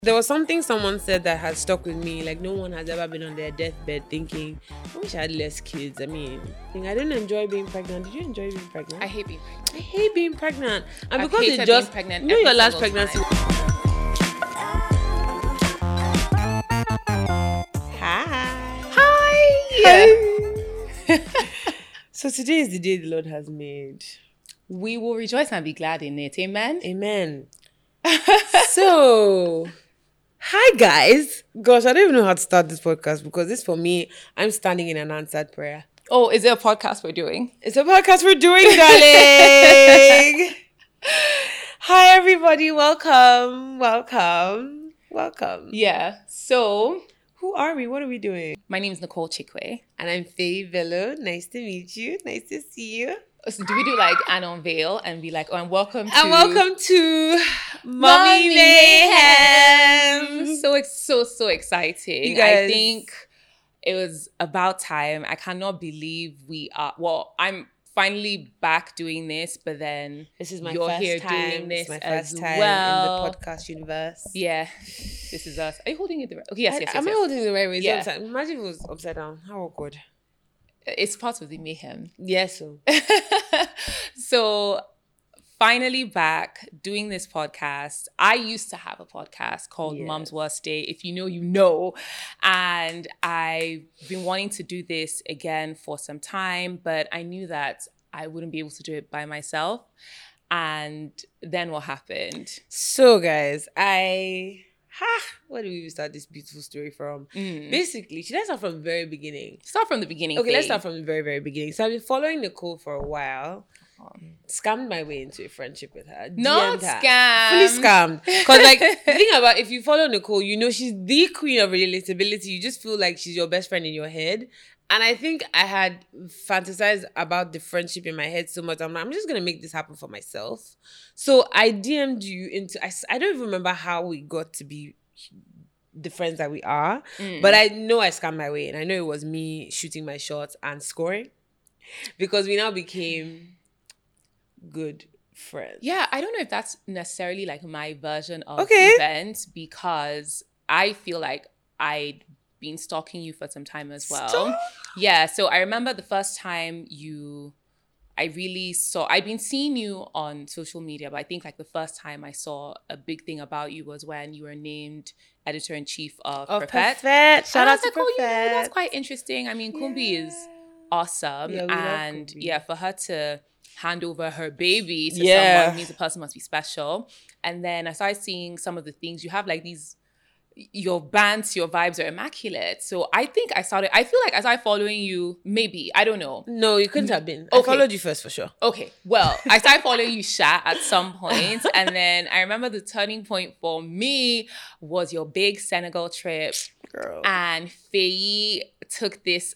There was something someone said that has stuck with me. Like, no one has ever been on their deathbed thinking, I wish I had less kids. I mean, I didn't enjoy being pregnant. Did you enjoy being pregnant? I hate being pregnant. I hate being pregnant. And I've because hated it just, being pregnant you know, your every last single pregnancy. Hi. So today is the day the Lord has made. We will rejoice and be glad in it. Amen? Amen. So, hi guys. Gosh, I don't even know how to start this podcast because this for me, I'm standing in an answered prayer. Oh, is it a podcast we're doing? It's a podcast we're doing, darling. Hi everybody, welcome. Yeah. So, Who are we? What are we doing? my name is Nicole Chikwe. And I'm Faye Velo. Nice to meet you. Nice to see you. So do we do like an unveil and be like, oh, and welcome to... And welcome to Mommy Mayhem. So exciting. You guys- I think it was about time. I cannot believe I'm finally back doing this, but then This is my you're first here time. doing this It's my as first time well. in the podcast universe. Yeah, this is us. Are you holding it the right? Okay, yes. Am I holding the right way? Yeah. Yeah. Imagine if it was upside down. How awkward. It's part of the mayhem. Yes. So. So finally back doing this podcast. I used to have a podcast called Yes. Mom's Worst Day. If you know, you know. And I've been wanting to do this again for some time, but I knew that I wouldn't be able to do it by myself. And then what happened? So, guys, where do we even start this beautiful story from? Mm. Basically, should I start from the very beginning? Start from the beginning. Okay, let's Faye. start from the very, very beginning. So I've been following Nicole for a while. Scammed my way into a friendship with her. Not DM'd her. scam. Fully scammed. Because, like, the thing about if you follow Nicole, you know she's the queen of relatability. You just feel like she's your best friend in your head. And I think I had fantasized about the friendship in my head so much. I'm like, I'm just going to make this happen for myself. So I DM'd you into... I don't even remember how we got to be the friends that we are. But I know I scammed my way. And I know it was me shooting my shots and scoring. Because we now became good friends. Yeah, I don't know if that's necessarily like my version of Okay. events because I feel like I'd been stalking you for some time as well. Stop. Yeah, so I remember the first time I'd been seeing you on social media, but I think like the first time I saw a big thing about you was when you were named editor-in-chief of Perfect. Perfect. Shout And I out was to like, oh, Perfect. that's quite interesting. I mean, Kumbi is awesome. Yeah, we love and Kumbi. yeah, for her to hand over her baby to Yeah. someone means the person must be special. And then I started seeing some of the things you have, like your bands, your vibes are immaculate. So I feel like as I following you, maybe, I don't know. No, you couldn't have been. I Okay. followed you first for sure. Okay, well, I started following you, Sha, at some point. And then I remember the turning point for me was your big Senegal trip. Girl. And Faye took this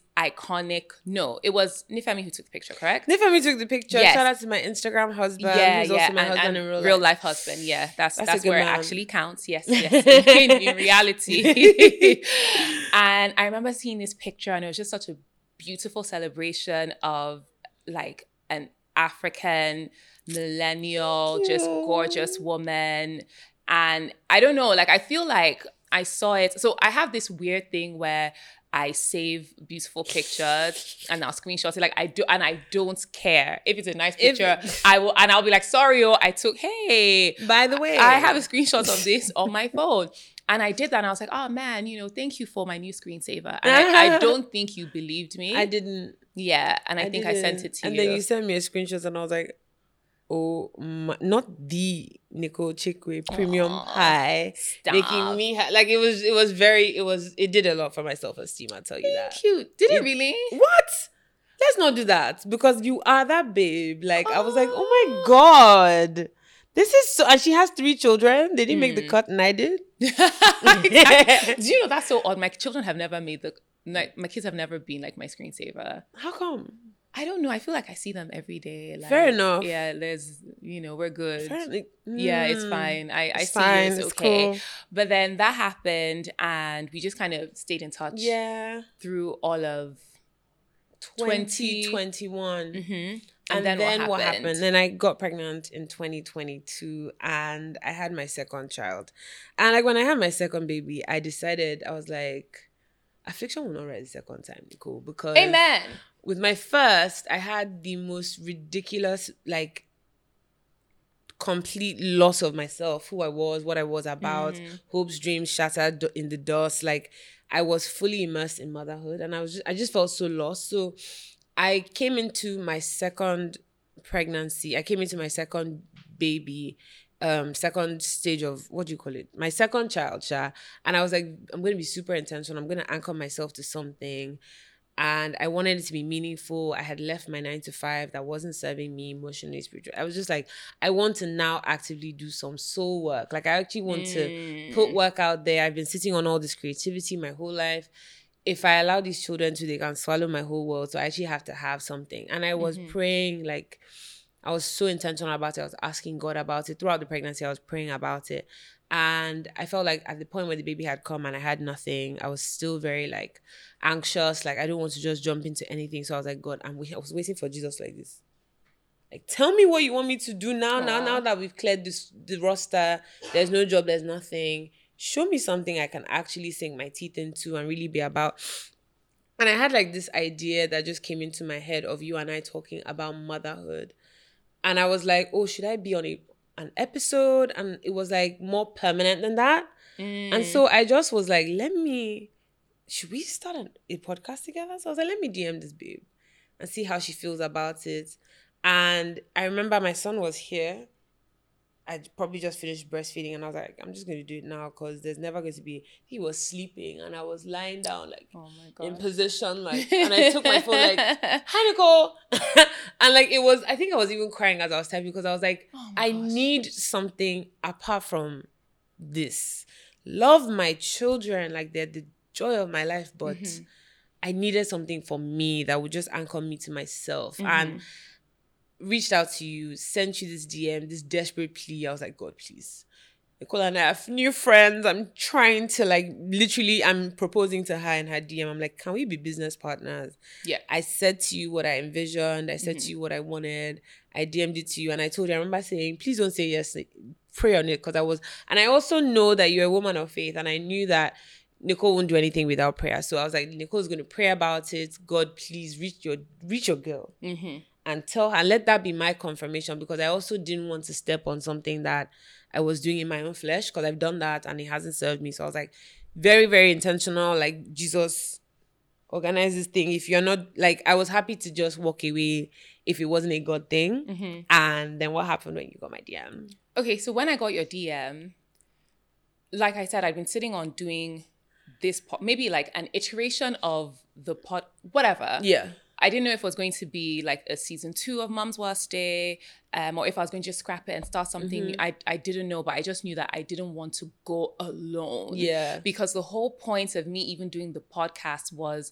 it was Nifemi who took the picture, correct? Nifemi took the picture. Yes. Shout out to my Instagram husband. Who's also my husband in real life. life husband. Yeah, that's a good where man. it actually counts. Yes, in reality. And I remember seeing this picture, and it was just such a beautiful celebration of like an African millennial, just gorgeous woman. And I don't know, like I feel like I saw it. So I have this weird thing where I save beautiful pictures and I'll screenshot it. Like I don't care if it's a nice picture. I'll be like, sorry, hey, By the way, I have a screenshot of this on my phone. And I did that and I was like, oh man, thank you for my new screensaver. And I don't think you believed me. I didn't. Yeah, and I think I sent didn't. it to and you. then you sent me a screenshot and I was like, oh, not the Nicole Chikwe premium high. Stop. Making me, like it did a lot for my self-esteem, I'll tell you that. Cute. Did it really? What? Let's not do that because you are that babe. Like, I was like, oh my God. This is so, and she has 3 children. They didn't make the cut and I did. Do you know that's so odd? My children have never my kids have never been like my screensaver. How come? I don't know. I feel like I see them every day. Like, Fair enough. Yeah, we're good. Apparently, Yeah, it's fine. I it's see fine. it's It's okay. cool. But then that happened and we just kind of stayed in touch Yeah. through all of 2021. Mm-hmm. And then what happened? Then I got pregnant in 2022 and I had my second child. And like when I had my second baby, I decided, I was like, affliction will not rise the second time, Nicole, because Amen. With my first, I had the most ridiculous, like, complete loss of myself, who I was, what I was about, hopes, dreams shattered in the dust. Like, I was fully immersed in motherhood and I just felt so lost. So I came into my second pregnancy. I came into my second baby, second stage of, what do you call it? My second child, Sha. And I was like, I'm going to be super intentional. I'm going to anchor myself to something. And I wanted it to be meaningful. I had left my 9-to-5 that wasn't serving me emotionally, spiritually. I was just like, I want to now actively do some soul work. Like, I actually want to put work out there. I've been sitting on all this creativity my whole life. If I allow these children to, they can swallow my whole world. So I actually have to have something. And I was praying, like, I was so intentional about it. I was asking God about it. Throughout the pregnancy, I was praying about it. And I felt like at the point where the baby had come and I had nothing, I was still very, like, anxious. Like, I don't want to just jump into anything. So I was like, God, I was waiting for Jesus like this. Like, tell me what you want me to do now. Now that we've cleared the roster, there's no job, there's nothing. Show me something I can actually sink my teeth into and really be about. And I had, like, this idea that just came into my head of you and I talking about motherhood. And I was like, oh, should I be on an episode? And it was, like, more permanent than that. And so I just was like, should we start a podcast together? So I was like, let me DM this babe and see how she feels about it. And I remember my son was here. I'd probably just finished breastfeeding and I was like, I'm just going to do it now because there's never going to be... He was sleeping and I was lying down, like, in position, like, and I took my phone, like, hi, Nicole. And, like, it was... I think I was even crying as I was typing because I was like, I need something apart from this. Love my children, like, they're the joy of my life, but I needed something for me that would just anchor me to myself. And reached out to you, sent you this DM, this desperate plea. I was like, God, please. Nicole and I have new friends. I'm trying to, like, literally, I'm proposing to her in her DM. I'm like, can we be business partners? Yeah. I said to you what I envisioned. I said to you what I wanted. I DM'd it to you. And I told you, I remember saying, please don't say yes. Pray on it. And I also know that you're a woman of faith. And I knew that Nicole won't do anything without prayer. So I was like, Nicole's going to pray about it. God, please reach your girl. And tell her, and let that be my confirmation, because I also didn't want to step on something that I was doing in my own flesh, because I've done that and it hasn't served me. So I was like, very, very intentional, like, Jesus, organize this thing. If you're not, like, I was happy to just walk away if it wasn't a God thing. And then what happened when you got my DM? Okay, so when I got your DM, like I said, I've been sitting on doing this, maybe like an iteration of the pod, whatever. Yeah. I didn't know if it was going to be like a season 2 of Mum's Worst Day, or if I was going to just scrap it and start something new. I didn't know, but I just knew that I didn't want to go alone. Yeah. Because the whole point of me even doing the podcast was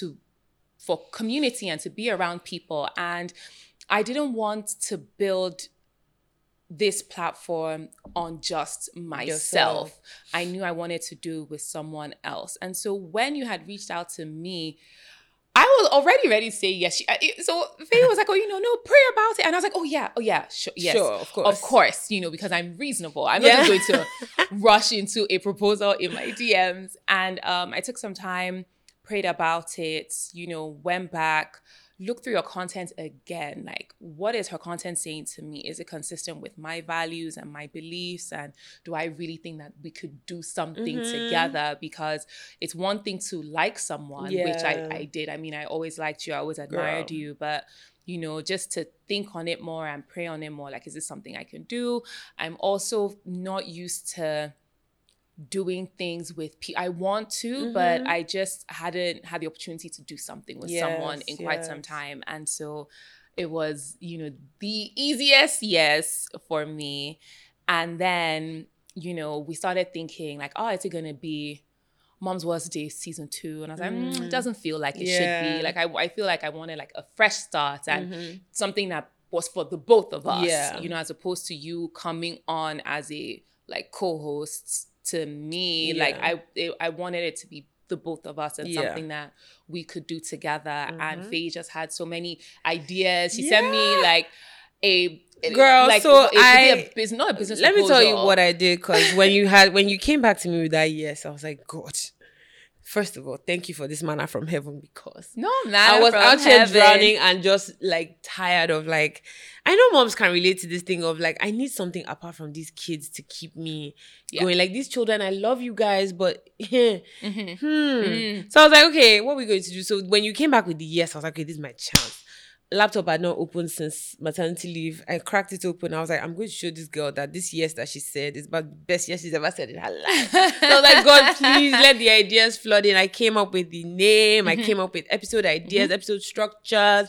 for community and to be around people. And I didn't want to build this platform on just myself. I knew I wanted to do it with someone else. And so when you had reached out to me, I was already ready to say yes. So Faye was like, oh, no, pray about it. And I was like, oh yeah, sure, yes. Sure, of course. Of course, because I'm reasonable. I'm not just going to rush into a proposal in my DMs. And I took some time, prayed about it, went back, look through your content again. Like, what is her content saying to me? Is it consistent with my values and my beliefs? And do I really think that we could do something together? Because it's one thing to like someone, which I did. I mean, I always liked you. I always admired you. But, just to think on it more and pray on it more, like, is this something I can do? I'm also not used to doing things with people. I want to, but I just hadn't had the opportunity to do something with someone in quite some time. And so it was, the easiest yes for me. And then, we started thinking like, oh, is it going to be Mom's Worst Day season 2? And I was like, it doesn't feel like it should be. Like, I feel like I wanted like a fresh start and something that was for the both of us, as opposed to you coming on as a like co-host to me. Like I wanted it to be the both of us and Yeah. something that we could do together. And Mhm. Faye just had so many ideas. She Yeah. sent me like Girl, like, so not a business let me tell you proposal. what I did, because when you came back to me with that yes, I was like, God, first of all, thank you for this manna from heaven, because No, man. I was out here drowning and just like tired of like, I know moms can relate to this thing of like, I need something apart from these kids to keep me going. Like, these children, I love you guys, but Mm-hmm. So I was like, okay, what are we going to do? So when you came back with the yes, I was like, okay, this is my chance. Laptop had not opened since maternity leave. I cracked it open. I was like, I'm going to show this girl that this yes that she said is about the best yes she's ever said in her life. So I was like, God, please let the ideas flood in. I came up with the name. I came up with episode ideas, episode structures.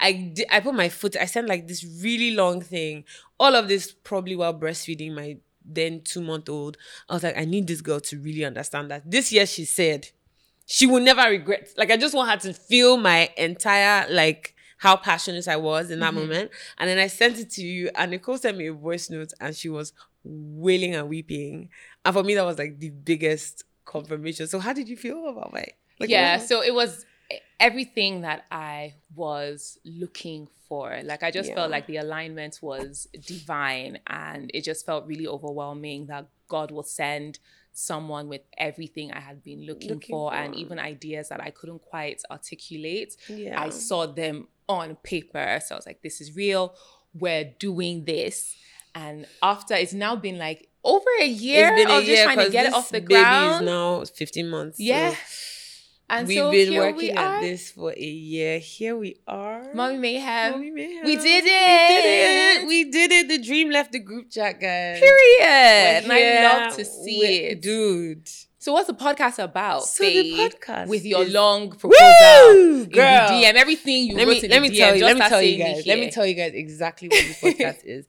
I put my foot. I sent like this really long thing. All of this probably while breastfeeding my then 2-month-old. I was like, I need this girl to really understand that this yes she said, she will never regret. Like, I just want her to feel my entire like how passionate I was in that moment. And then I sent it to you, and Nicole sent me a voice note, and she was wailing and weeping. And for me, that was like the biggest confirmation. So how did you feel about my So it was everything that I was looking for. Like, I just felt like the alignment was divine, and it just felt really overwhelming that God will send someone with everything I had been looking for, and even ideas that I couldn't quite articulate. I saw them on paper. So I was like, this is real. We're doing this. And after, it's now been like over a year of just trying to get it off the ground. Baby is now 15 months. Yeah. So and we've so been working at this for a year. Here we are. Mommy Mayhem. We did it. We did it. The dream left the group chat, guys. Period. And I love to see it. Dude. So what's the podcast about? So the podcast with your is... long proposal, Woo, girl. in the DM, everything you wrote in the DM. Let me tell you guys exactly what this podcast is.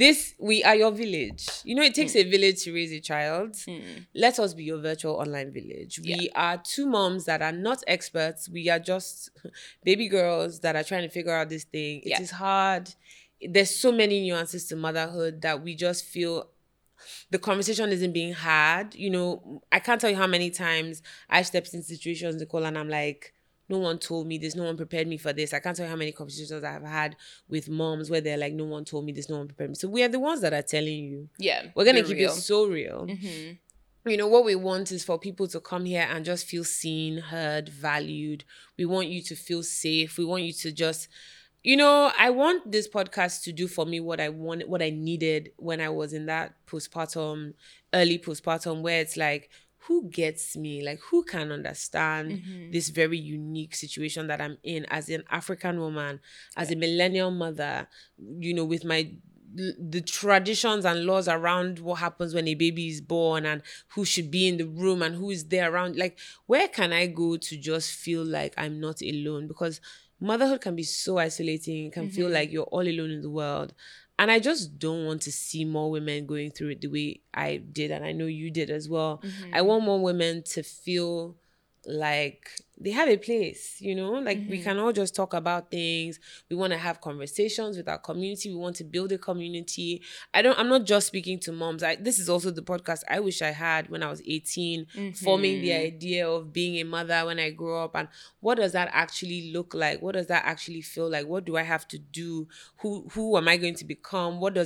We are your village. You know, it takes a village to raise a child. Let us be your virtual online village. We are two moms that are not experts. We are just baby girls that are trying to figure out this thing. It is hard. There's so many nuances to motherhood that we just feel the conversation isn't being had. You know, I can't tell you how many times I've stepped in situations, Nicole, and I'm like, no one told me this, no one prepared me for this. I can't tell you how many conversations I've had with moms where they're like, no one told me this, no one prepared me. So we are the ones that are telling you. Yeah. We're going to keep it so real. You know, what we want is for people to come here and just feel seen, heard, valued. We want you to feel safe. We want you to just... You know, I want this podcast to do for me what I wanted, what I needed when I was in that early postpartum, where it's like, who gets me? Like, who can understand this very unique situation that I'm in as an African woman, as a millennial mother, you know, with the traditions and laws around what happens when a baby is born and who should be in the room and who is there around. Like, where can I go to just feel like I'm not alone? Because motherhood can be so isolating. It can feel like you're all alone in the world. And I just don't want to see more women going through it the way I did. And I know you did as well. I want more women to feel like they have a place, you know? Like, we can all just talk about things. We want to have conversations with our community. We want to build a community. I'm not just speaking to moms. This is also the podcast I wish I had when I was 18, forming the idea of being a mother when I grow up. And what does that actually look like? What does that actually feel like? What do I have to do? Who am I going to become? What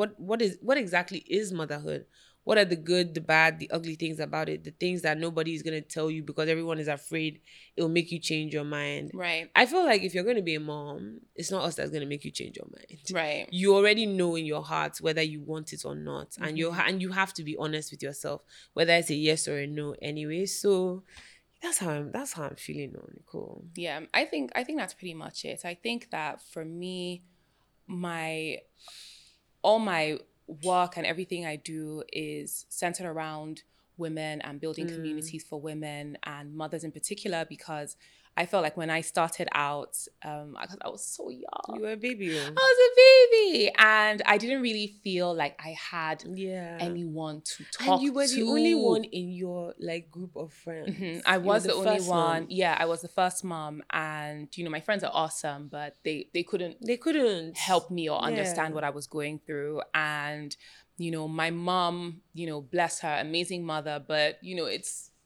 exactly is motherhood? What are the good, the bad, the ugly things about it? The things that nobody is going to tell you because everyone is afraid it'll make you change your mind. Right. I feel like if you're going to be a mom, it's not us that's going to make you change your mind. Right. You already know in your heart whether you want it or not. And you have to be honest with yourself, whether it's a yes or a no anyway. So that's how I'm feeling now, Nicole. Yeah, I think that's pretty much it. I think that for me, all my work and everything I do is centered around women and building communities for women and mothers in particular, because I felt like when I started out, because I was so young. You were a baby. I was a baby. And I didn't really feel like I had anyone to talk to. And you were the only one in your like group of friends. I was the only one. Yeah, I was the first mom. And, you know, my friends are awesome, but they couldn't help me or understand what I was going through. And, you know, my mom, you know, bless her, amazing mother, but, you know, it's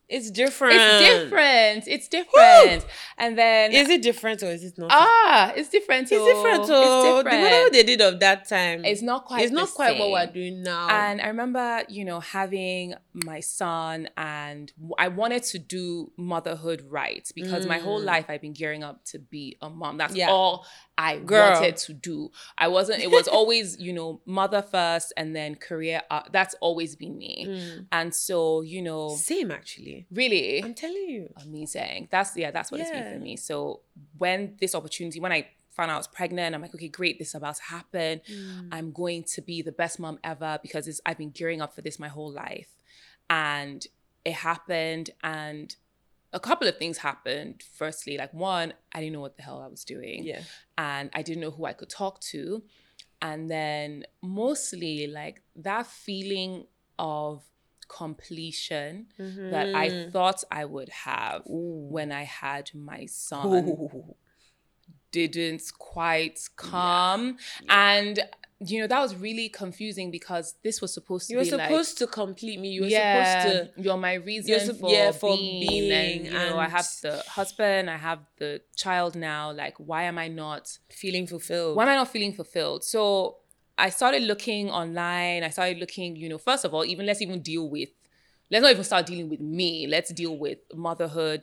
It's different. It's different. And then is it different or is it not? It's different. It's different. So It's different. Whatever they did of that time, it's not quite. It's not quite what we're same. doing now. And I remember, having my son, and I wanted to do motherhood right because my whole life I've been gearing up to be a mom. That's all I wanted to do. It was always, mother first and then career. That's always been me. And so, same actually. Really? I'm telling you. Amazing. That's what it's been for me. So when I found out I was pregnant, I'm like, okay, great, this is about to happen. I'm going to be the best mom ever because I've been gearing up for this my whole life. And it happened, and a couple of things happened. Firstly, like one, I didn't know what the hell I was doing. Yeah. And I didn't know who I could talk to. And then mostly like that feeling of completion that I thought I would have when I had my son didn't quite come. And that was really confusing because this was supposed to be like... You were supposed to complete me. You were supposed to... You're my reason for being. And, I have the husband, I have the child now. Like, why am I not... feeling fulfilled? Why am I not feeling fulfilled? So I started looking online. I started looking, first of all, let's not even start dealing with me. Let's deal with motherhood.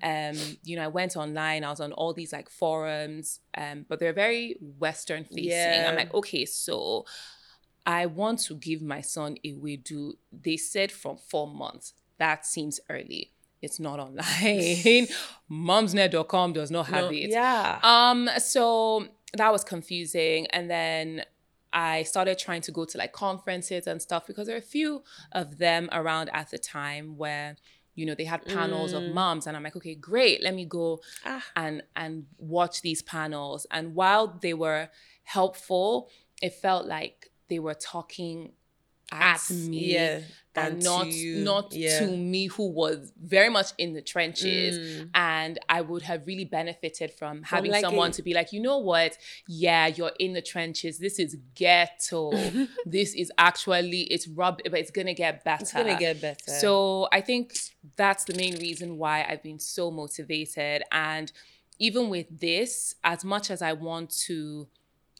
I went online. I was on all these like forums, but they're very Western facing. Yeah. I'm like, okay, so I want to give my son a Wedu. They said from 4 months. That seems early. It's not online. Momsnet.com does not have it. Yeah. So that was confusing. And then I started trying to go to like conferences and stuff because there are a few of them around at the time where, they had panels of moms, and I'm like, okay, great. Let me go and watch these panels. And while they were helpful, it felt like they were talking at me and not to me, who was very much in the trenches. And I would have really benefited from having someone to be like, you know what? Yeah, you're in the trenches. This is ghetto. This is actually, it's rough, but it's going to get better. It's going to get better. So I think that's the main reason why I've been so motivated. And even with this, as much as I want to,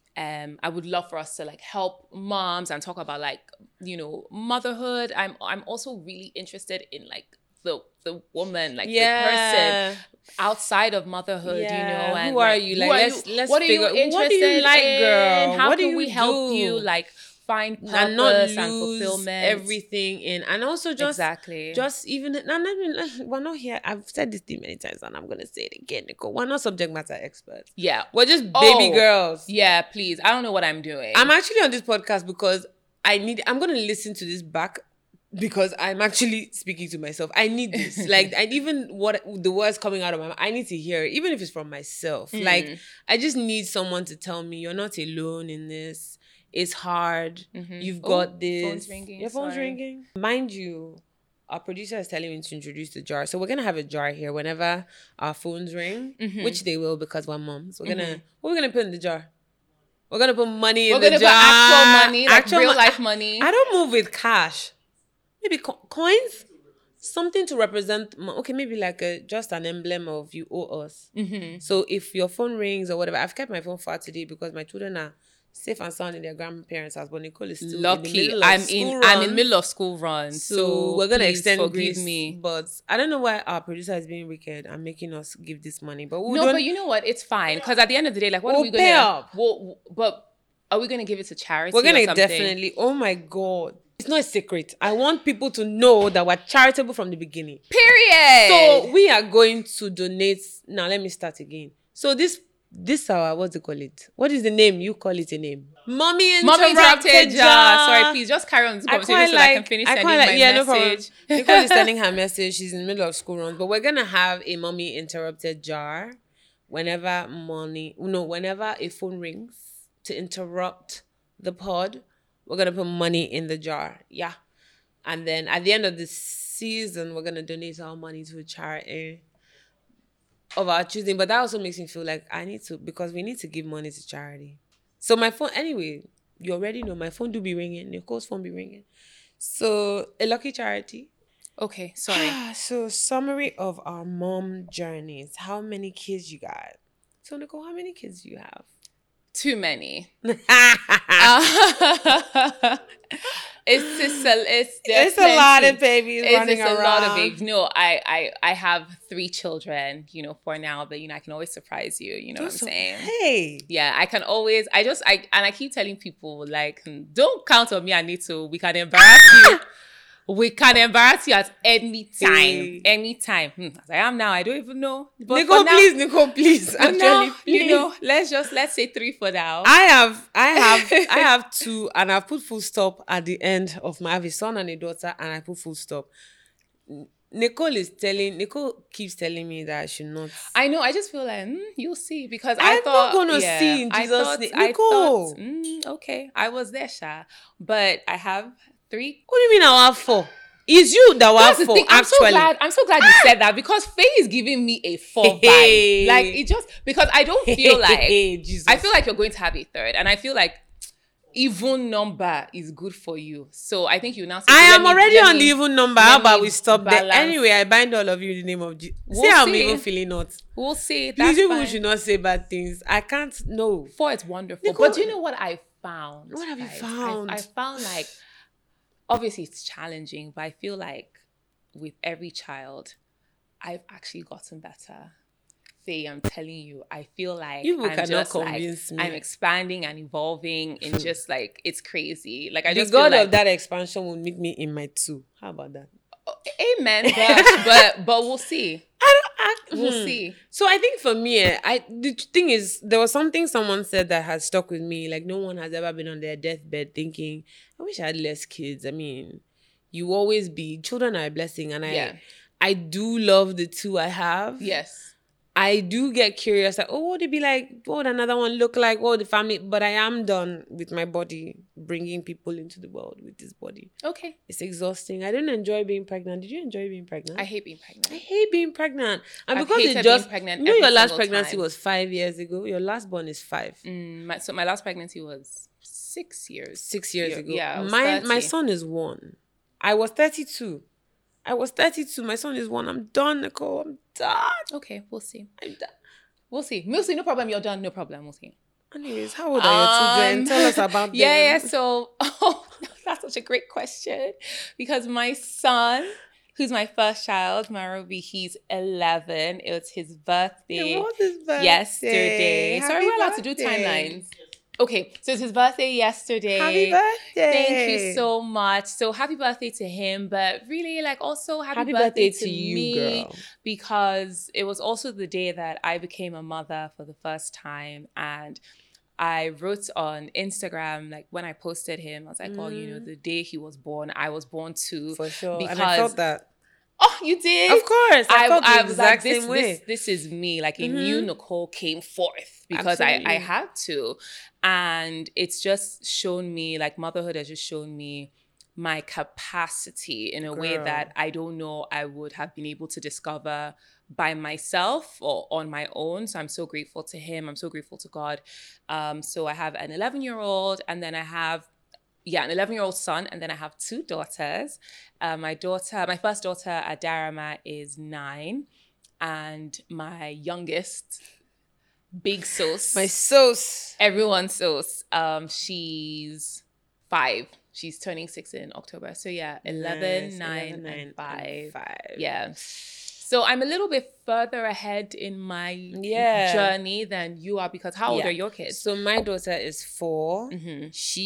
I would love for us to like help moms and talk about like, motherhood. I'm also really interested in like the woman, like the person outside of motherhood, and who are you? Like, let's what are you interested what do you like, girl? How what can do we help you like find purpose and not lose fulfillment, everything in, and also just even we're not here. I've said this thing many times and I'm gonna say it again, Nicole. We're not subject matter experts. Yeah, we're just baby girls. Yeah, please. I don't know what I'm doing. I'm actually on this podcast because I'm gonna listen to this back because I'm actually speaking to myself. I need this. Like, and even what the words coming out of my mouth, I need to hear it, even if it's from myself. Like, I just need someone to tell me you're not alone in this. It's hard. You've got this. Phone's ringing. Your phone's ringing. Mind you, our producer is telling me to introduce the jar. So we're going to have a jar here whenever our phones ring, which they will because we're moms. What are we going to put in the jar? We're going to put money in the jar. We're going to put actual money, like real life money. I don't move with cash. Maybe coins? Something to represent, okay, maybe like just an emblem of you owe us. So if your phone rings or whatever, I've kept my phone far today because my children are safe and sound in their grandparents' house, but Nicole is still lucky. In the middle of I'm in the middle of school run, so we're gonna extend forgive me. But I don't know why our producer is being wicked and making us give this money. But but you know what? It's fine because at the end of the day, like, what are we gonna? But are we gonna give it to charity? We're gonna definitely. Oh my God. It's not a secret. I want people to know that we're charitable from the beginning. Period. So we are going to donate. Now let me start again. So this our, what do you call it? What is the name? You call it a name. Mommy interrupted jar. Sorry, please just carry on this conversation so I can finish sending my message. No problem. Nicole is sending her message. She's in the middle of school runs. But we're going to have a mommy interrupted jar whenever a phone rings to interrupt the pod. We're going to put money in the jar. Yeah. And then at the end of the season, we're going to donate our money to a charity of our choosing. But that also makes me feel like because we need to give money to charity. So my phone, anyway, you already know my phone do be ringing. Nicole's phone be ringing. So a lucky charity. Okay, sorry. So, summary of our mom journeys. How many kids you got? So, Nicole, how many kids do you have? Too many. It's a lot of babies running it's around. a lot of babies. No, I have 3 children, for now, but I can always surprise you, what I'm saying? Hey. Yeah, I can always I keep telling people, like, don't count on me, Anito. We can embarrass you. We can embarrass you at any time. Hey. Anytime. As I am now, I don't even know. But Nicole, now, please. Actually, now, please. let's say 3 for now. I have 2, and I've put full stop at the end of I have a son and a daughter, and I put full stop. Nicole keeps telling me that I should not. I know. I just feel like you'll see, because I'm not gonna see in Jesus' name. Nicole. Okay, I was there, Sha, but I have 3. What do you mean I have 4? It's you that That's have the 4. thing. Actually, I'm so glad you said that, because Faye is giving me a 4 vibe. Like, it just, because I don't feel like Jesus. I feel like you're going to have a 3rd, and I feel like even number is good for you. So I think you now say, I am already on the even number. How about we stop there? balance. Anyway, I bind all of you in the name of Jesus. We'll I'm see. even feeling not. We'll see. Please, That's people fine. should not say bad things. I can't. No. 4 is wonderful. Nicole, but do you know what I found? What have you guys? found? I found, like, obviously it's challenging, but I feel like with every child, I've actually gotten better. Faye, I'm telling you, I feel like You I'm cannot just convince like, me. I'm expanding and evolving in just, like, it's crazy. Like, I The just feel God like, of that expansion will meet me in my 2. How about that? amen. But we'll see. We'll see. So I think for me, the thing is, there was something someone said that has stuck with me. Like, no one has ever been on their deathbed thinking, I wish I had less kids. I mean, you always be, children are a blessing. And I do love the 2 I have. Yes. I do get curious, like, oh, what would it be like? What would another one look like? What would the family? But I am done with my body, bringing people into the world with this body. Okay. It's exhausting. I didn't enjoy being pregnant. Did you enjoy being pregnant? I hate being pregnant. I hate being pregnant. And I've because hated it just, being pregnant your every last single pregnancy time. was 5 years ago. Your last born is 5. So my last pregnancy was 6 years. 6 years ago. Yeah, I was My 30. son is 1. I was 32. My son is 1. I'm done, Nicole. I'm done. Okay, we'll see. I'm done. We'll see. No problem. You're done. No problem. We'll see. Anyways, how old are your children? Tell us about them. Yeah. So, that's such a great question, because my son, who's my first child, Marobi, he's 11. It was his birthday. It was his birthday. Yesterday. Sorry, we're allowed to do timelines. Okay, so it's his birthday yesterday. Happy birthday. Thank you so much. So happy birthday to him, but really, like, also happy birthday to you, me, girl. because it was also the day that I became a mother for the first time. And I wrote on Instagram, like, when I posted him, I was like, oh, the day he was born, I was born too. For sure. Because, and I felt that. Oh, you did? Of course. I felt the exact like, same way. This is me. Like, a new Nicole came forth, because I had to. And it's just shown me, like, motherhood has just shown me my capacity in a way that I don't know I would have been able to discover by myself or on my own. So I'm so grateful to him. I'm so grateful to God. So I have an 11-year-old, and then I have an 11-year-old son, and then I have 2 daughters. My first daughter, Adarama, is 9, and my youngest, Big Sauce. My sauce. Everyone's sauce. She's 5. She's turning 6 in October. So yeah, 11, Nice. 9, and 5. 5. Yeah. So I'm a little bit further ahead in my journey than you are, because how old are your kids? So my daughter is 4. Mm-hmm.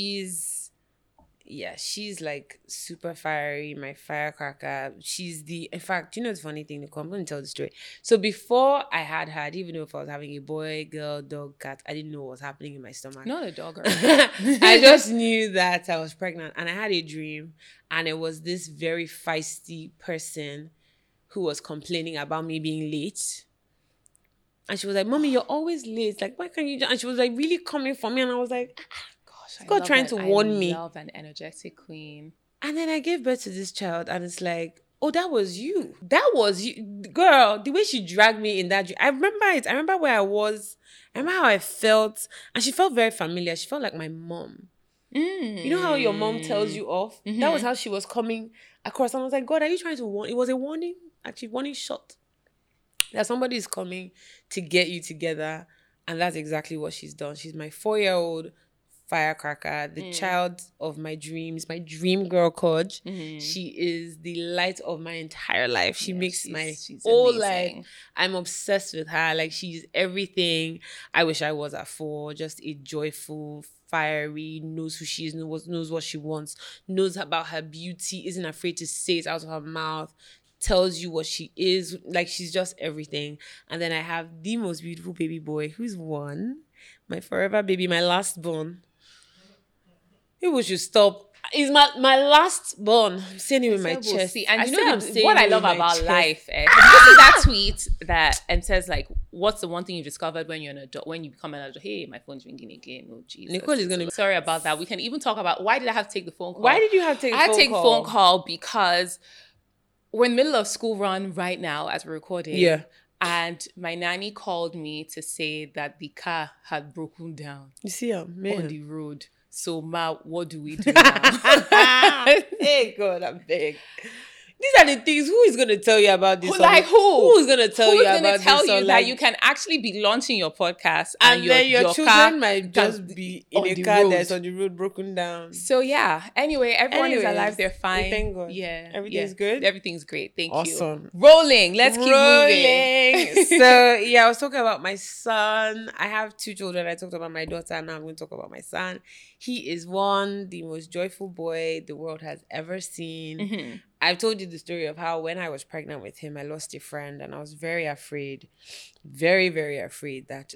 She's like super fiery, my firecracker. In fact, you know the funny thing, Nicole, I'm going to tell the story. So before I had her, I didn't even know if I was having a boy, girl, dog, cat. I didn't know what was happening in my stomach. Not a dog. I just knew that I was pregnant, and I had a dream, and it was this very feisty person who was complaining about me being late. And she was like, Mommy, you're always late. Like, why can't you? And she was like really coming for me, and I was like, God trying to warn me. I love an energetic queen. And then I gave birth to this child, and it's like, oh, that was you. That was you. Girl, the way she dragged me in that dream. I remember it. I remember where I was. I remember how I felt. And she felt very familiar. She felt like my mom. You know how your mom tells you off? That was how she was coming across. And I was like, God, are you trying to warn? It was a warning, actually, warning shot. That somebody is coming to get you together. And that's exactly what she's done. She's my 4-year-old firecracker, the child of my dreams, my dream girl coach. She is the light of my entire life. She makes my whole life. I'm obsessed with her. Like, she's everything I wish I was at 4. Just a joyful, fiery, knows who she is, knows what she wants, knows about her beauty, isn't afraid to say it out of her mouth, tells you what she is. Like, she's just everything. And then I have the most beautiful baby boy, who's 1, my forever baby, my last born. People should stop. He's my last born. I'm saying it with my chest. See. And I you know said what I love about life? Did you see that tweet and says, like, what's the one thing you've discovered when you're an adult, when you become an adult? Hey, my phone's ringing again. Oh, Jesus. Nicole is going to... Sorry about that. We can even talk about, why did I have to take the phone call? Why did you have to take a phone call? I had to take a phone call because we're in the middle of school run right now as we're recording. Yeah. And my nanny called me to say that the car had broken down. You see, on the road. So, Ma, what do we do now? Hey, God, I'm big. These are the things. Who is going to tell you about this? Like who? Who is going to tell you about this? Who's going to tell you that you can actually be launching your podcast and then your children might just be in a car road. That's on the road broken down? So yeah. Anyway, everyone is alive. They're fine. Thank God. Yeah. Everything's good? Everything's great. Thank you. Awesome. Rolling. Let's keep moving. So yeah, I was talking about my son. I have 2 children. I talked about my daughter, and now I'm going to talk about my son. He is the most joyful boy the world has ever seen. I've told you the story of how when I was pregnant with him, I lost a friend, and I was very afraid, very, very afraid that,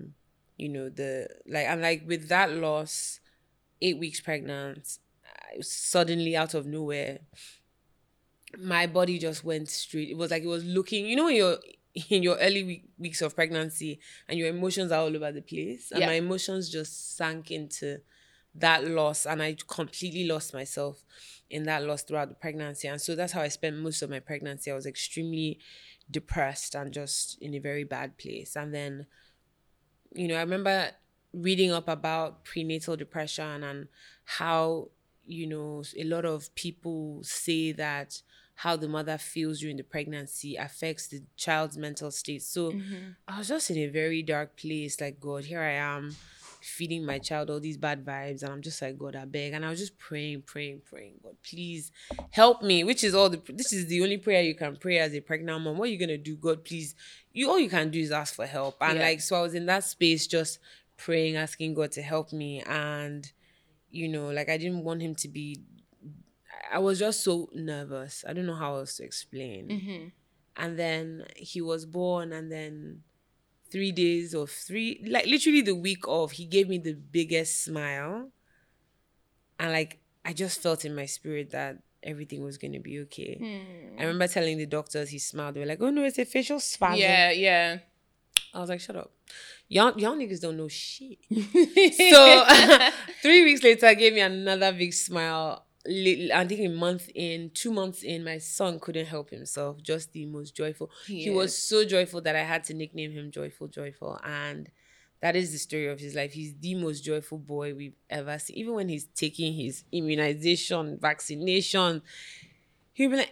with that loss, 8 weeks pregnant, suddenly out of nowhere, my body just went straight. It was like it was looking, when you're in your early weeks of pregnancy and your emotions are all over the place, and my emotions just sank into that loss, and I completely lost myself in that loss throughout the pregnancy. And so that's how I spent most of my pregnancy. I was extremely depressed and just in a very bad place. And then, I remember reading up about prenatal depression and how, a lot of people say that how the mother feels during the pregnancy affects the child's mental state. So I was just in a very dark place. Like, God, here I am, feeding my child all these bad vibes, and I'm just like, God, I beg. And I was just praying, God, please help me. This is the only prayer you can pray as a pregnant mom. What are you gonna do? God, please. All you can do is ask for help. And so I was in that space just praying, asking God to help me. And I didn't want him to be, I was just so nervous. I don't know how else to explain. And then he was born, and then 3 days of literally the week of, he gave me the biggest smile. And I just felt in my spirit that everything was going to be okay. I remember telling the doctors, he smiled. They were like, oh no, it's a facial spasm. Yeah. I was like, shut up. Y'all niggas don't know shit. So 3 weeks later, gave me another big smile. I think 2 months in, my son couldn't help himself. Just the most joyful. He was so joyful that I had to nickname him Joyful. And that is the story of his life. He's the most joyful boy we've ever seen. Even when he's taking his immunization, vaccination, he'll be like,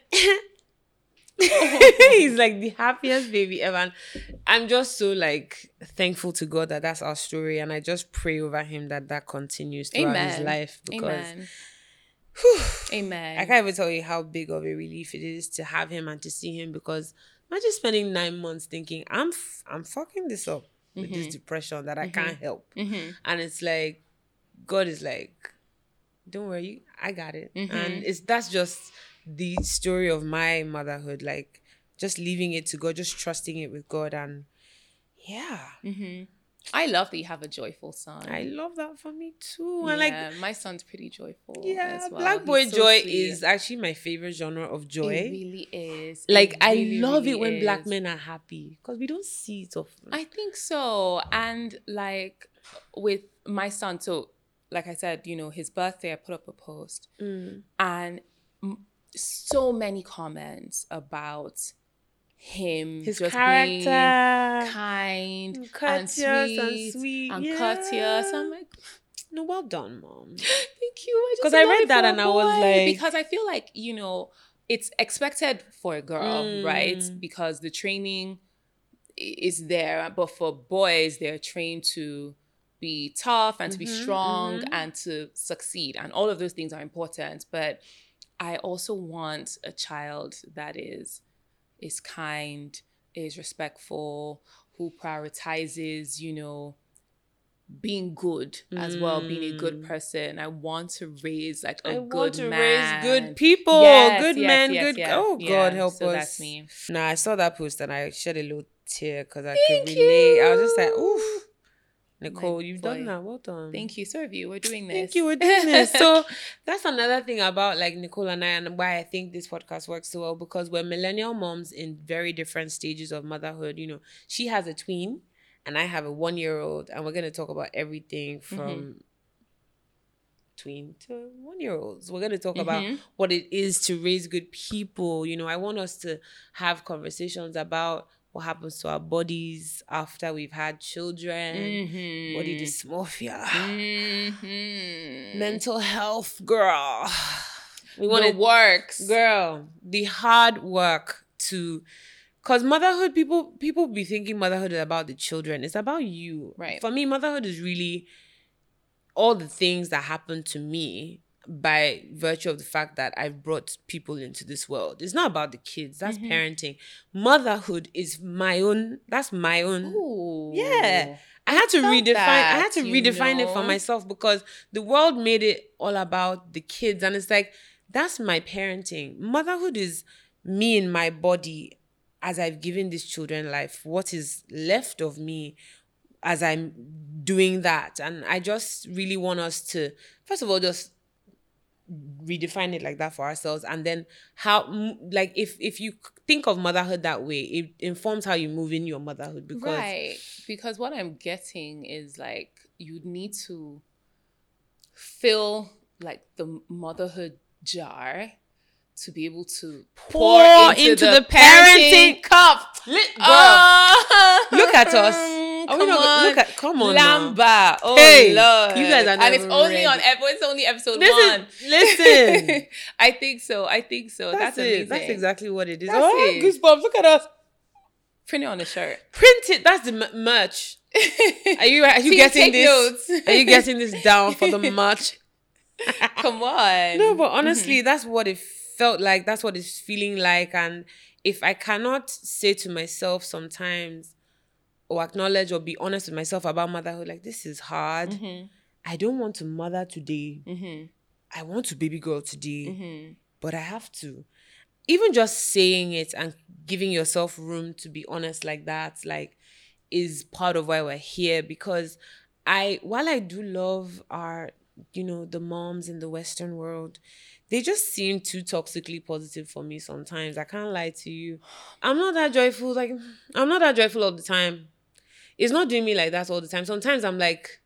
he's like the happiest baby ever. And I'm just so thankful to God that that's our story. And I just pray over him that continues throughout his life. Because Amen. I can't even tell you how big of a relief it is to have him and to see him, because imagine spending 9 months thinking, I'm fucking this up with this depression that I can't help. And it's like, God is like, don't worry, I got it. And that's just the story of my motherhood, just leaving it to God, just trusting it with God. And I love that you have a joyful son. I love that for me too. Yeah, and my son's pretty joyful as well. Black boy joy is actually my favorite genre of joy. It really is. I love it when black men are happy, because we don't see it often. I think so. And with my son, so like I said, his birthday, I put up a post and so many comments about him, his just character, being kind and sweet. And courteous. I'm like, No, well done, mom. Thank you. 'Cause I read that and I was like- because I feel like, it's expected for a girl, right? Because the training is there, but for boys, they're trained to be tough and to be strong and to succeed, and all of those things are important. But I also want a child that is kind, is respectful, who prioritizes, being good as well, being a good person. I want to raise like a good man. Raise good people, good men, good. Oh God, help us. So that's me. Nah, I saw that post and I shed a little tear because I could relate. I was just like, oof. Nicole, you've done that. Well done. Thank you. So have you. We're doing this. Thank you. We're doing this. So that's another thing about like Nicole and I, and why I think this podcast works so well, because we're millennial moms in very different stages of motherhood. She has a tween and I have a 1-year-old, and we're going to talk about everything from tween to 1-year-olds. We're going to talk about what it is to raise good people. I want us to have conversations about what happens to our bodies after we've had children, body dysmorphia, mental health, girl. We want the works. Girl, the hard work to... Because motherhood, people be thinking motherhood is about the children. It's about you. Right. For me, motherhood is really all the things that happen to me by virtue of the fact that I've brought people into this world. It's not about the kids. That's parenting. Motherhood is my own. That's my own. Ooh. Yeah. I had to redefine it for myself, because the world made it all about the kids. And it's like, that's my parenting. Motherhood is me in my body as I've given these children life. What is left of me as I'm doing that. And I just really want us to, first of all, just redefine it like that for ourselves. And then how, like, if you think of motherhood that way, it informs how you move in your motherhood. Because what I'm getting is like, you need to fill like the motherhood jar to be able to pour into the parenting cup. Look at us. Come on, Lamba. Oh, hey, Lord. You guys are and it's only ready. it's only episode 1. Listen. I think so. That's amazing. That's exactly what it is. That's it. Goosebumps. Look at us. Print it on the shirt. Print it. That's the merch. Are you getting this? Notes. Are you getting this down for the merch? Come on. No, but honestly, that's what it felt like. That's what it's feeling like. And if I cannot say to myself sometimes, or acknowledge or be honest with myself about motherhood, like, this is hard. I don't want to mother today. I want to baby girl today. But I have to. Even just saying it and giving yourself room to be honest like that, like, is part of why we're here. Because while I do love our, the moms in the Western world, they just seem too toxically positive for me sometimes. I can't lie to you. I'm not that joyful. Like, I'm not that joyful all the time. It's not doing me like that all the time. Sometimes I'm like,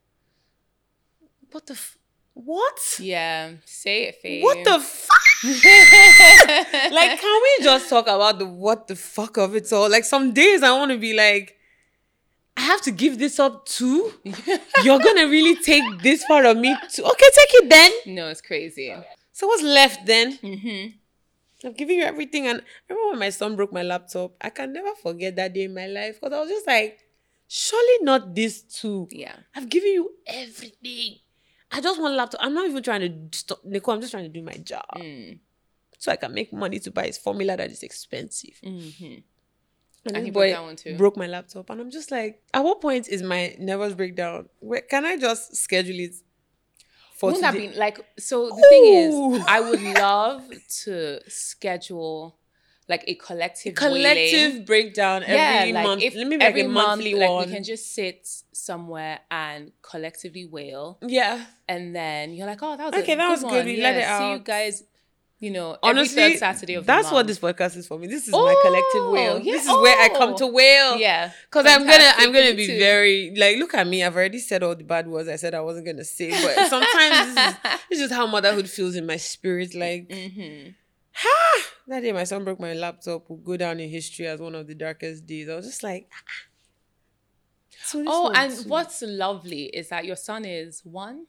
what? Yeah, say it, Faye. What the fuck? Like, can we just talk about the what the fuck of it all? Like, some days I want to be like, I have to give this up too? You're going to really take this part of me too? Okay, take it then. No, it's crazy. So what's left then? I'm giving you everything. And I remember when my son broke my laptop, I can never forget that day in my life, because I was just like, surely not this too. Yeah. I've given you everything. I just want a laptop. I'm not even trying to stop. Nicole, I'm just trying to do my job. So I can make money to buy his formula that is expensive. And this boy broke my laptop. And I'm just like, at what point is my nervous breakdown? Can I just schedule it for Wouldn't today? that be like, so the thing is, I would love to schedule like a collective breakdown every month. Let me make every a monthly month, one. like, we can just sit somewhere and collectively wail. Yeah. And then you're like, oh, that was okay, that was good. We let it out. See you guys, honestly, every third Saturday of the month. That's what this podcast is for me. This is my collective wail. Yeah. This is where I come to wail. Yeah. Because I'm gonna be very, like, look at me. I've already said all the bad words I said I wasn't gonna say. But sometimes this is how motherhood feels in my spirit. Like, that day my son broke my laptop will go down in history as one of the darkest days. I was just like, So and what's lovely is that your son is 1?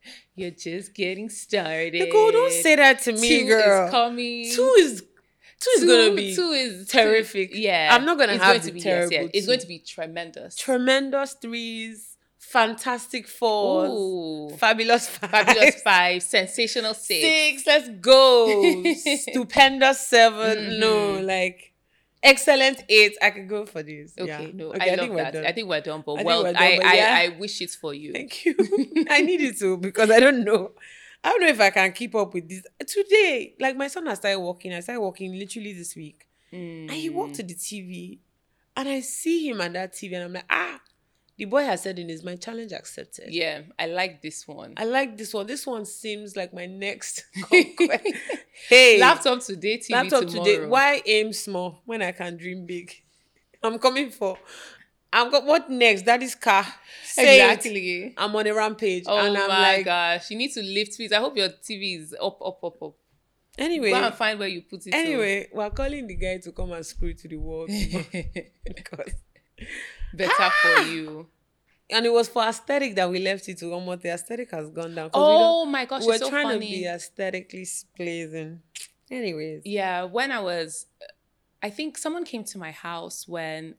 You're just getting started. Nicole, don't say that to me, girl. Is coming. Two is gonna be terrific. Yeah, I'm not gonna have the terrible. Yes. It's going to be tremendous. Tremendous threes, fantastic fours, Ooh. fabulous five, fabulous five, sensational six. Let's go. Stupendous seven. No, like excellent eight. I could go for this. Okay, yeah. no, Okay, I love that. done. I think we're done, but I wish it for you. Thank you. I need it to because I don't know if I can keep up with this. Today, like my son has started walking. I started walking literally this week. And he walked to the TV and I see him on that TV and I'm like, the boy has said in his mind, challenge accepted. Yeah, I like this one. I like this one. This one seems like my next conquest. Hey. Laptop today, TV tomorrow. Today. Why aim small when I can dream big? I'm coming for... what next? That is car. Exactly. I'm on a rampage. Oh and I'm my gosh. You need to lift, please. I hope your TV is up. Anyway. Go and find where you put it. Anyway, we're calling the guy to come and screw it to the wall. Because better for you. And it was for aesthetic that we left it to almost. The aesthetic has gone down. Oh my gosh, we're it's so trying funny. to be aesthetically pleasing. Anyways. Yeah, I think someone came to my house when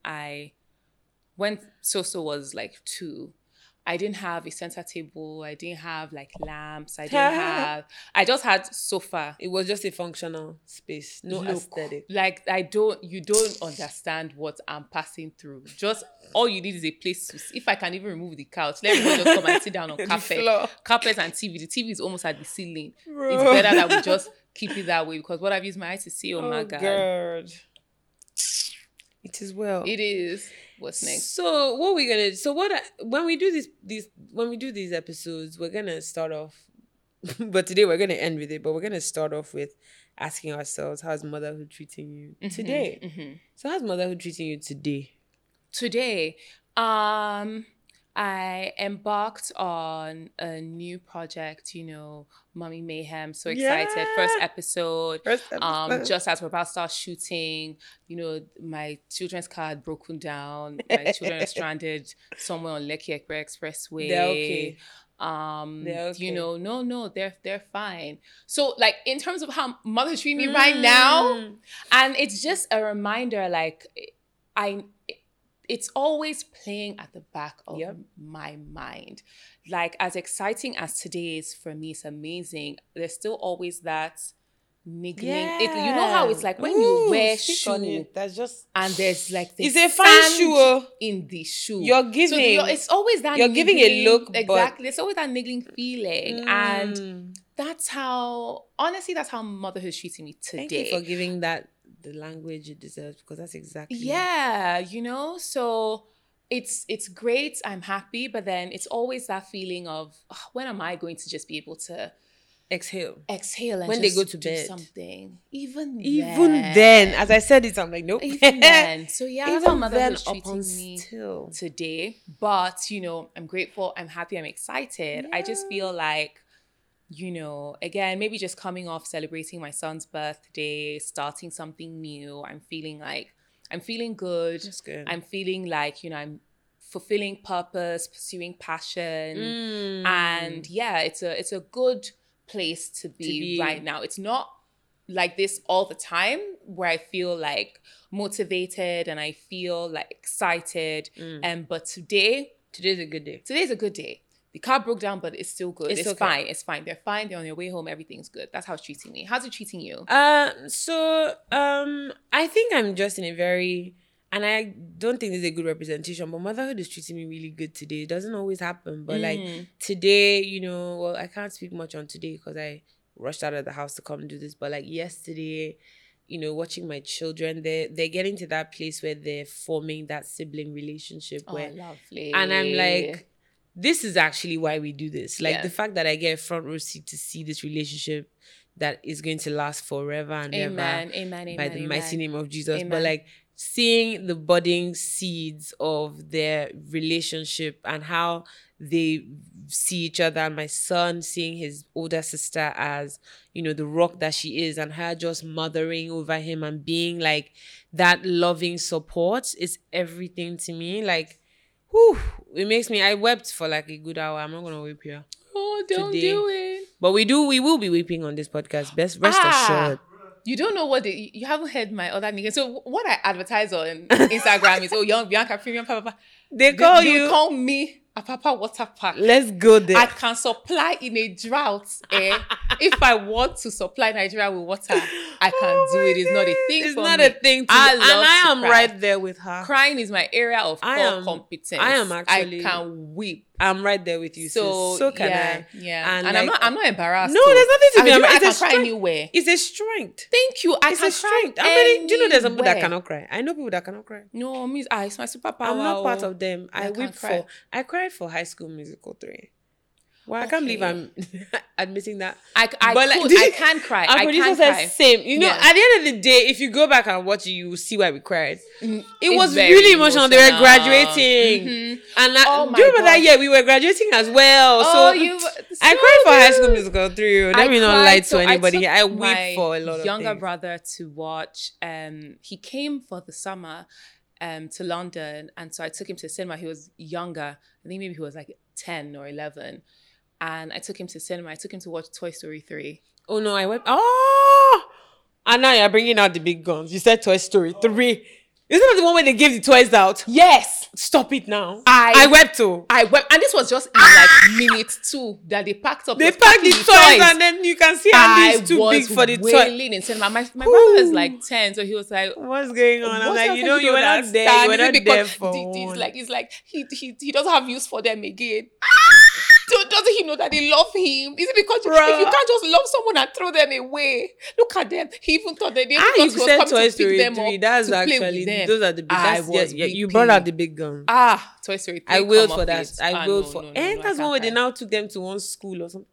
Soso was like 2. I didn't have a center table. I didn't have like lamps. I just had sofa. It was just a functional space. No aesthetic. Like you don't understand what I'm passing through. Just all you need is a place to if I can even remove the couch. Let me just come and sit down on carpet and TV. The TV is almost at the ceiling. Bro. It's better that we just keep it that way because what I've used my eyes to see, oh my God. It is well. It is. What's next? So what we're gonna? When we do these episodes, we're gonna start off. But today we're gonna end with it. But we're gonna start off with asking ourselves, how's motherhood treating you today? Mm-hmm. So how's motherhood treating you today? Today, I embarked on a new project, Mommy Mayhem. So excited. Yeah. First episode. Just as we're about to start shooting, my children's car had broken down. My children are stranded somewhere on Lekki Expressway. They're okay. They're okay. No, they're fine. So like in terms of how mother treat me right now, and it's just a reminder, like it's always playing at the back of my mind. Like as exciting as today is for me, it's amazing. There's still always that niggling. Yeah. You know how it's like when you wear shoe, that's just and there's like this it's a fine shoe in the shoe. You're giving. So it's always that you're giving a look. Exactly. It's always that niggling feeling, and that's how motherhood is treating me today. Thank you for giving that the language it deserves because that's exactly so it's great, I'm happy, but then it's always that feeling of when am I going to just be able to exhale and when just they go to bed something even then as I said it, I'm like nope. Even then. So that's how motherhood is treating me today, but I'm grateful, I'm happy, I'm excited. I just feel like again, maybe just coming off celebrating my son's birthday, starting something new. I'm feeling good. That's good. I'm feeling like, I'm fulfilling purpose, pursuing passion. And it's a good place to be right now. It's not like this all the time where I feel like motivated and I feel like excited. But today's a good day. Today's a good day. The car broke down, but it's still good. It's okay. Fine. It's fine. They're fine. They're on their way home. Everything's good. That's how it's treating me. How's it treating you? I think I'm just in a very, and I don't think this is a good representation, but motherhood is treating me really good today. It doesn't always happen, but like today, I can't speak much on today because I rushed out of the house to come do this. But like yesterday, watching my children, they're getting to that place where they're forming that sibling relationship. Lovely. And I'm like, this is actually why we do this. Like the fact that I get a front row seat to see this relationship that is going to last forever and ever. Amen. By the mighty name of Jesus. Amen. But like seeing the budding seeds of their relationship and how they see each other, and my son seeing his older sister as, the rock that she is, and her just mothering over him and being like that loving support is everything to me. Like, whew, it makes me, I wept for like a good hour. I'm not going to weep here. Oh, don't today. do it. But we will be weeping on this podcast. Rest assured. You don't know what you haven't heard my other nigga. So what I advertise on Instagram is young Bianca premium papa. They call you call me a papa water park. Let's go there. I can supply in a drought. If I want to supply Nigeria with water, I can do it. It's not a thing. It's for not me. a thing. I am right there with her. Crying is my area of core competence. I am actually. I can weep. I'm right there with you. So can I. Yeah. And like, I'm not embarrassed. No, there's nothing to be embarrassed. I can cry anywhere. It's a strength. Thank you. It's a strength. Do you know there's some people that cannot cry? I know people that cannot cry. No, it's my superpower. I'm not part of them. I cried for High School Musical 3. Well, I can't believe I'm admitting that. I can cry. Our producer says same. You know, at the end of the day, if you go back and watch it, you will see why we cried. It was really emotional. They were graduating. Mm-hmm. And do you remember that year we were graduating as well? I cried for High School Musical 3. Let me not lie to anybody. I weep for a lot of things. Younger brother to watch. He came for the summer to London. And so I took him to the cinema. He was younger. I think maybe he was like 10 or 11. And I took him to cinema. I took him to watch Toy Story 3. Oh, no, I went. Oh! And now you're bringing out the big guns. You said Toy Story 3. Isn't that the one where they gave the toys out? Yes. Stop it now. I wept too. I wept. And this was just in like minute 2 that they packed up. They packed the toys and then you can see Andy is too big for the toy. In cinema. My brother is like 10, so he was like, what's going on? I'm like, you were not there. You were not there for He's like, he doesn't have use for them again. Doesn't he know that they love him? Is it because if you can't just love someone and throw them away? Look at them. He even thought that they you said Toy Story 3. That's actually, those are the big. You brought out the big guns. Toy Story 3. I willed for that. I willed for. And that's one where they now took them to one school or something.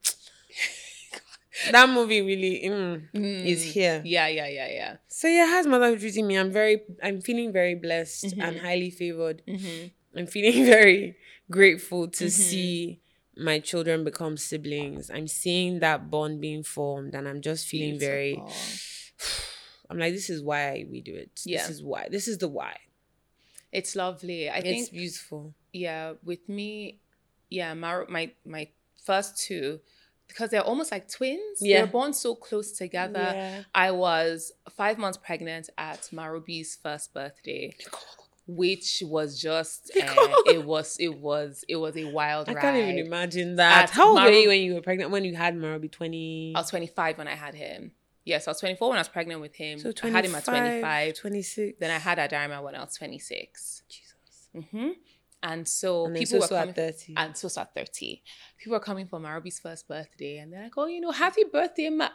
That movie really is here. Yeah. So how's motherhood treating me? I'm feeling very blessed and highly favored. I'm feeling very grateful to see my children become siblings. I'm seeing that bond being formed, and I'm just feeling very. I'm like, this is why we do it. Yeah. This is why. This is the why. It's lovely. I think it's beautiful. Yeah, with me, my first two, because they're almost like twins. Yeah. They're born so close together. Yeah. I was 5 months pregnant at Marubi's first birthday, which was just it was a wild ride. I can't even imagine that. How old were you when you were pregnant? When you had Marubi? 20? I was 25 when I had him. Yes, I was 24 when I was pregnant with him. So 25, I had him at 25. 26. Then I had Adarima when I was 26. Jesus. Mm-hmm. And so people were coming. At 30. And so at 30. People were coming for Marubi's first birthday. And they're like, oh, happy birthday, Ma.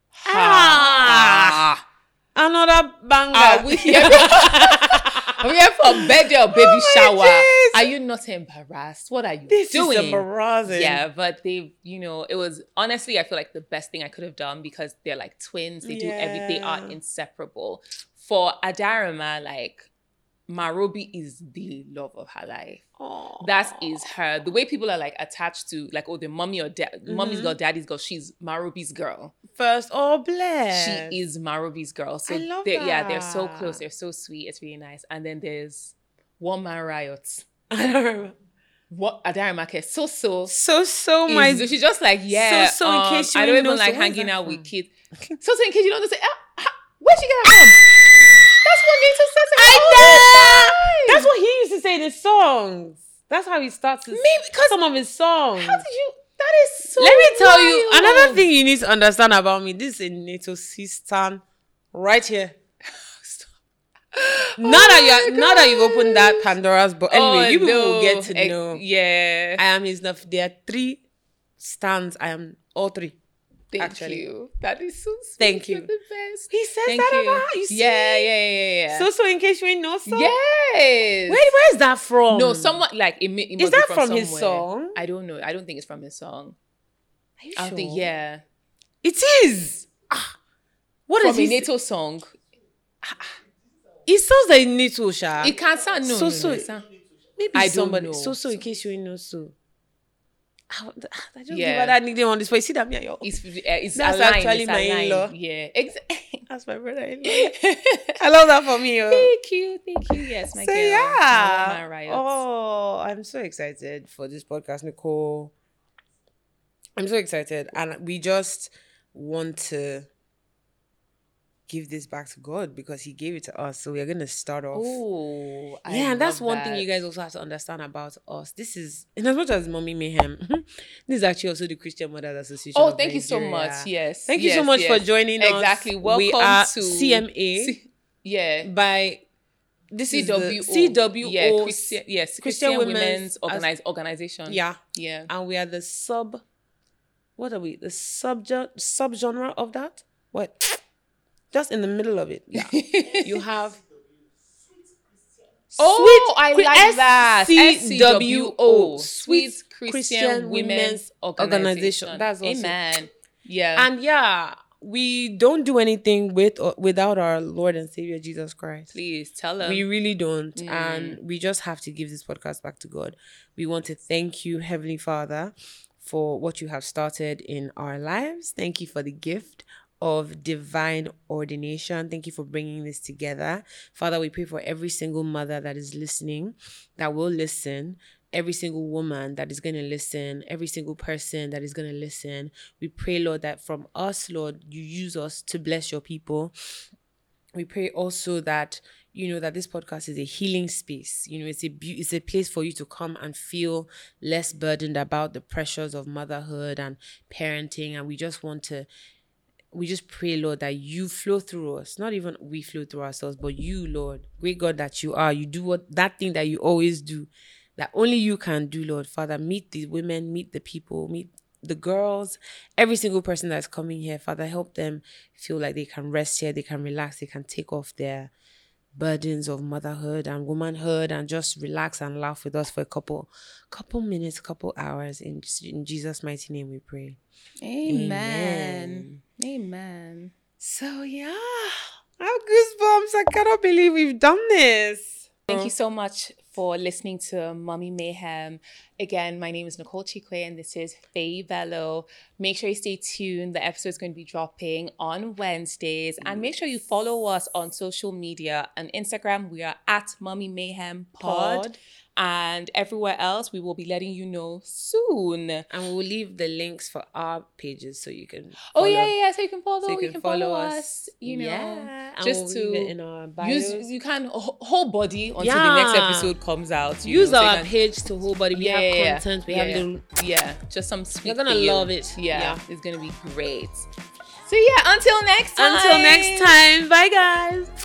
Another banger. We're here for birthday or baby shower. Days. Are you not embarrassed? What are you doing? This is embarrassing. Yeah, but they, it was honestly, I feel like the best thing I could have done because they're like twins. They do everything. They are inseparable. For Adarima, like, Marubi is the love of her life. Aww. That is her. The way people are like attached to like, the mommy or dad, mommy's girl, daddy's girl. She's Marubi's girl. First, bless. She is Marubi's girl. So I love that. Yeah, they're so close. They're so sweet. It's really nice. And then there's One Man Riot. I don't remember. What Adarima so my. She's just like in case you I don't even like hanging out with kids. So in case you don't say, where'd she get that from? That's what Nato says. That's what he used to say in his songs. That's how he starts some of his songs. How did you? That is so. Let me tell you another thing you need to understand about me. This is a Nato sister right here. Now that you've opened that Pandora's box. Anyway, you people will get to know. Yeah, I am his love. There are 3 stands. I am all 3. Thank you. That is so sweet. Thank you. You're the best. He says that about you. See? Yeah. So in case you know so. Yes. Where is that from? No, someone like it is that from somewhere. His song? I don't know. I don't think it's from his song. Are you sure? I think it is. What from is a Nato song? It sounds like Nato, Sha. It can't sound no. So maybe I somebody. Don't know. So in case you know so. I don't give her that nickname on this way. See that me, yo. It's that's aligned, actually my in-law. Yeah, that's my brother-in-law. I love that for me, yo. Thank you. Yes, my girl. Yeah. I'm so excited for this podcast, Nicole. I'm so excited, and we just want to give this back to God because He gave it to us. So we're gonna start off. Oh, And that's one thing you guys also have to understand about us. This is, in as much as Mommy Mayhem, this is actually also the Christian Mothers Association. Oh, thank you so much. Yes, thank you so much for joining us. Exactly. Welcome we are to CMA. By this CWO. is the CWO. Yeah, Christian Women's Organization. Yeah. Yeah. And we are the what are we? The subgenre of that? What? Just in the middle of it. Yeah. You have I like that. SCWO. Sweet Christian Women's Organization. That's also. Amen. Yeah. And yeah, we don't do anything with or without our Lord and Savior Jesus Christ. Please tell them. We really don't. And we just have to give this podcast back to God. We want to thank you, Heavenly Father, for what you have started in our lives. Thank you for the gift of divine ordination. Thank you for bringing this together. Father, we pray for every single mother that is listening, that will listen, every single woman that is going to listen, every single person that is going to listen. We pray, Lord, that from us, Lord, you use us to bless your people. We pray also that, that this podcast is a healing space. It's a place for you to come and feel less burdened about the pressures of motherhood and parenting. And we just pray, Lord, that you flow through us. Not even we flow through ourselves, but you, Lord, great God that you are. You do that thing that you always do, that only you can do, Lord. Father, meet the women, meet the people, meet the girls, every single person that's coming here. Father, help them feel like they can rest here, they can relax, they can take off their burdens of motherhood and womanhood and just relax and laugh with us for a couple minutes, couple hours. In Jesus' mighty name we pray. Amen. So yeah, I have goosebumps. I cannot believe we've done this. Thank you so much for listening to Mommy Mayhem. Again, my name is Nicole Chikwe and this is Faye Bello. Make sure you stay tuned. The episode is going to be dropping on Wednesdays. And make sure you follow us on social media. On Instagram, we are at Mommy Mayhem Pod. And everywhere else, we will be letting you know soon. And we'll leave the links for our pages so you can follow. Oh, yeah. So you can follow. So you can follow us. Yeah. Just we'll to leave it in our bios. You can whole body until the next episode comes out. Use our page to whole body. We have content. We have just some sweet. You're gonna love it. Yeah, it's gonna be great. So yeah, until next time. Bye guys.